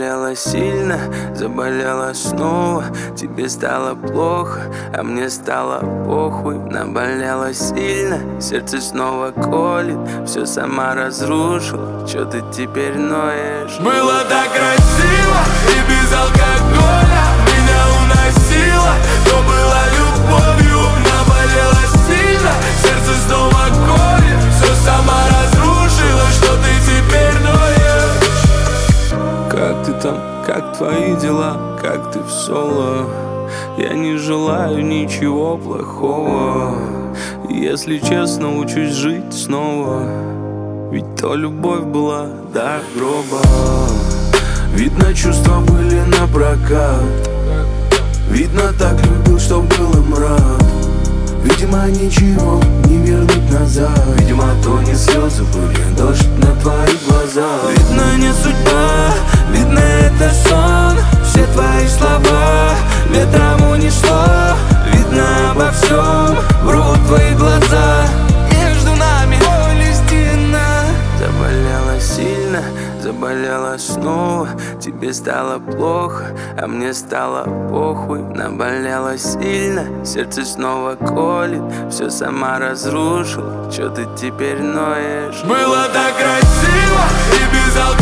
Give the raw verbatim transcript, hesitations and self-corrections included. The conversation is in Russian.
Заболела сильно, заболела снова. Тебе стало плохо, а мне стало похуй. Наболела сильно, сердце снова колет. Все сама разрушила, чё ты теперь ноешь? Было так красиво и без алкоголя. Меня уносило, то было любовью. Наболела сильно, сердце снова колет. Все сама разрушила, что ты теперь ноешь? Как ты там, как твои дела, как ты в соло? Я не желаю ничего плохого. Если честно, учусь жить снова. Ведь то любовь была до гроба. Видно, чувства были напрокат. Видно, так любил, что был им рад. Видимо, ничего не вернуть назад. Видимо, то не слезы были, дождь на твоих глазах. Видно, не судьба, видно, это сон. Все твои слова ветром унесло. Видно, обо всем врут твои глаза. Между нами Палестина. Заболела сильно, заболела снова. Тебе стало плохо, а мне стало похуй. Наболела сильно, сердце снова колет. Все сама разрушила, чё ты теперь ноешь? Было так красиво и без алкоголя.